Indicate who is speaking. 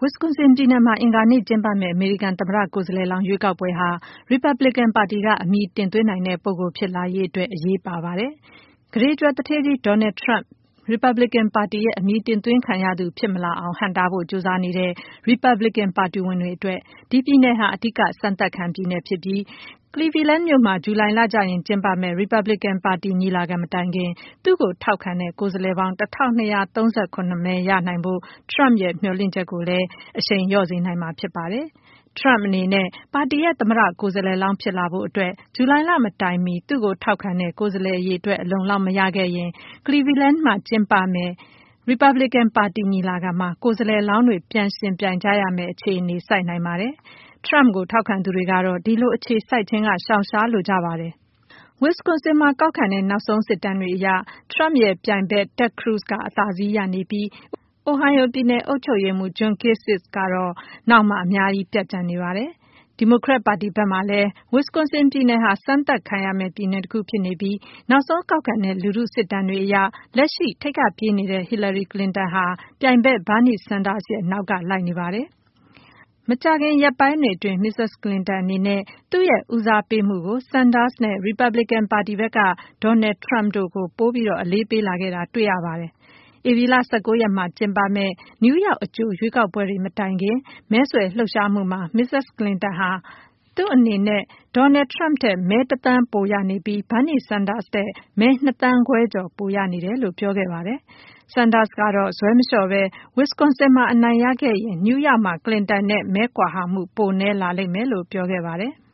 Speaker 1: Wisconsin ပြည်နယ်မှာအင်္ဂါနေ့ကျင်းပမယ့်အမေရိကန်သမ္မတကိုယ်စားလှယ်လောင်းရွေးကောက်ပွဲဟာ Republican ပါတီကအမည်တင်သွင်းနိုင်တဲ့ပုဂ္ဂိုလ်ဖြစ်လာရေးအတွက်အရေးပါပါတယ်။ ကုဋေကြွယ်သူဌေးကြီး Donald Trump Republican ပါတီရဲ့အမည်တင်သွင်းခံရသူဖြစ်မလာအောင်ဟန့်တားဖို့ကြိုးစားနေတဲ့ Republican ပါတီဝင်တွေအတွက် ဒီပြည်နယ်ဟာအဓိကစမ်းသပ်ခံပြည်နယ်ဖြစ်ပြီး Cleveland မြို့မှာ ဇူလိုင်လကျရင်ကျင်းပမယ့် Republican ပါတီညီလာခံမတိုင်ခင် သူ့ကိုထောက်ခံတဲ့ကိုယ်စားလှယ်ပေါင်း 1237 မဲရနိုင်ဖို့ Trump ရဲ့မျှော်လင့်ချက်ကိုလည်း အရှိန်လျော့စေနိုင်မှာဖြစ်ပါတယ်။ Trump အနေနဲ့ပါတီရဲ့သမ္မတကိုယ်စားလှယ်လောင်းဖြစ်လာဖို့အတွက် ဇူလိုင်လမတိုင်မီ သူ့ကိုထောက်ခံတဲ့ကိုယ်စားလှယ်အရေအတွက်အလုံအလောက်မရခဲ့ရင် Cleveland မှာကျင်းပမယ့် Republican ပါတီညီလာခံမှာ ကိုယ်စားလှယ်လောင်းတွေပြန်ယှဉ်ပြိုင်ကြရမယ့်အခြေအနေဆိုက်နိုင်ပါတယ်။ Trump ကိုထောက်ခံသူတွေကတော့ ဒီလိုအခြေဆိုက်ခြင်းကရှောင်ရှားလိုကြပါတယ်။ Wisconsin မှာကောက်ခံတဲ့နောက်ဆုံးစစ်တမ်းတွေအရ Trump ရဲ့ပြိုင်ဘက် Ted Cruz ကအသာစီးရနေပြီး Ohio ပြည်နယ်အုပ်ချုပ်ရေးမှူး John Kasich ကတော့ နောက်မှာအများကြီးပြတ်ကျန်နေပါတယ်။ ဒီမိုကရက်ပါတီဘက်မှာလည်း Wisconsin ပြည်နယ်ဟာစမ်းသပ်ခံရမယ့်ပြည်နယ်တခုဖြစ်နေပြီး နောက်ဆုံးကောက်ခံတဲ့လူထုစစ်တမ်းတွေအရ လက်ရှိထိပ်ကပြေးနေတဲ့ Hillary Clinton ဟာ ပြိုင်ဘက် Bernie Sanders ရဲ့နောက်ကလိုက်နေပါတယ်။ မကြာခင်ရက်ပိုင်းတွေအတွင်း Mrs. Clinton အနေနဲ့ သူ့ရဲ့ဦးစားပေးမှုကို Sanders နဲ့ Republican ပါတီဘက်က Donald Trump တို့ကို ပိုပြီးအလေးပေးလာခဲ့တာတွေ့ရပါတယ်။ ဧပြီလ 19 ရက်မှာကျင်းပမယ့် New York အကြိုရွေးကောက်ပွဲတွေမတိုင်ခင် မဲဆွယ်လှုပ်ရှားမှုမှာ Mrs. Clinton ဟာ သူ့အနေနဲ့ Donald Trump ထက် မဲ 1 သန်းပိုရနေပြီး Bernie Sanders ထက် မဲ 2 သန်းခွဲကျော်ပိုရနေတယ်လို့ပြောခဲ့ပါတယ်။ Sanders ကတော့ ဇွဲမလျှော့ပဲ Wisconsin မှာအနိုင်ရခဲ့ရင် New York မှာ Clinton နဲ့မဲကွာဟမှုပိုနည်းလာလိမ့်မယ်လို့ပြောခဲ့ပါတယ်။